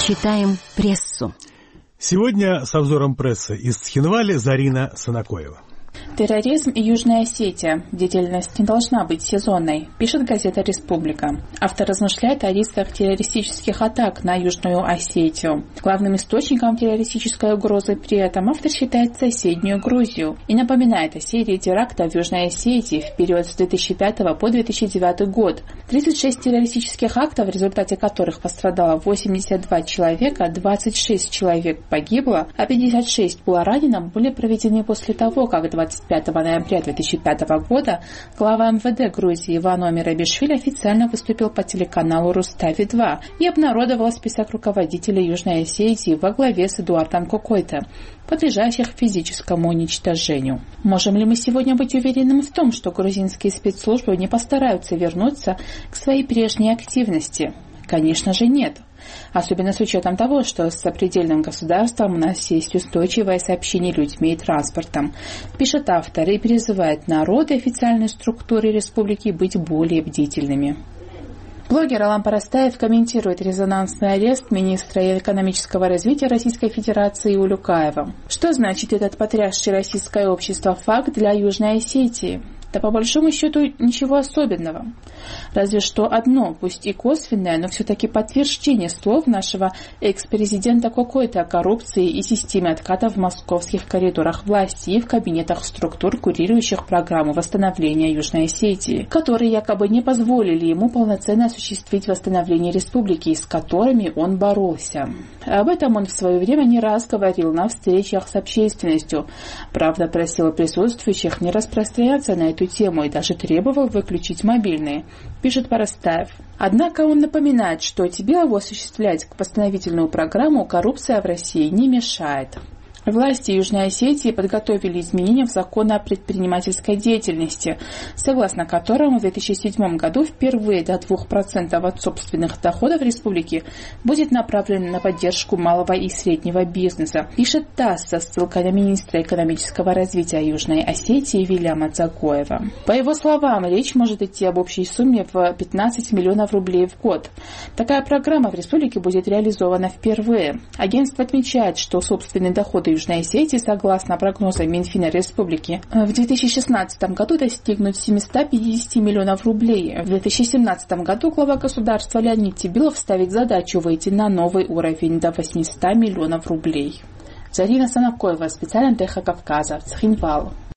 Читаем прессу. Сегодня с обзором прессы из Цхинвали Зарина Санакоева. Терроризм и Южная Осетия. Деятельность не должна быть сезонной, пишет газета «Республика». Автор размышляет о рисках террористических атак на Южную Осетию. Главным источником террористической угрозы при этом автор считает соседнюю Грузию и напоминает о серии терактов в Южной Осетии в период с 2005 по 2009 год. 36 террористических актов, в результате которых пострадало 82 человека, 26 человек погибло, а 56 было ранено, были проведены после того, как 25 ноября 2005 года глава МВД Грузии Ивано Мерабишвили официально выступил по телеканалу Рустави-2 и обнародовал список руководителей Южной Осетии во главе с Эдуардом Кокойто, подлежащих физическому уничтожению. Можем ли мы сегодня быть уверенными в том, что грузинские спецслужбы не постараются вернуться к своей прежней активности? Конечно же нет. Особенно с учетом того, что с сопредельным государством у нас есть устойчивое сообщение людьми и транспортом, пишет автор и призывает народ и официальные структуры республики быть более бдительными. Блогер Алан Парастаев комментирует резонансный арест министра экономического развития Российской Федерации Улюкаева. Что значит этот потрясший российское общество факт для Южной Осетии? Да по большому счету ничего особенного. Разве что одно, пусть и косвенное, но все-таки подтверждение слов нашего экс-президента Кокойто о коррупции и системе откатов в московских коридорах власти и в кабинетах структур, курирующих программу восстановления Южной Осетии, которые якобы не позволили ему полноценно осуществить восстановление республики, с которыми он боролся. Об этом он в свое время не раз говорил на встречах с общественностью. Правда, просил присутствующих не распространяться на эту тему и даже требовал выключить мобильные, пишет Парастаев. Однако он напоминает, что Тибилову осуществлять восстановительную программу коррупция в России не мешает. Власти Южной Осетии подготовили изменения в закон о предпринимательской деятельности, согласно которому в 2007 году впервые до 2% от собственных доходов республики будет направлено на поддержку малого и среднего бизнеса, пишет ТАСС со ссылкой на министра экономического развития Южной Осетии Вильяма Дзагоева. По его словам, речь может идти об общей сумме в 15 миллионов рублей в год. Такая программа в республике будет реализована впервые. Агентство отмечает, что собственные доходы Южной Осетии, согласно прогнозам Минфина Республики, в 2016 году достигнут 750 миллионов рублей. В 2017 году глава государства Леонид Тибилов ставит задачу выйти на новый уровень до 800 миллионов рублей. Зарина Санакоева, специально для Кавказа, Цхинвал.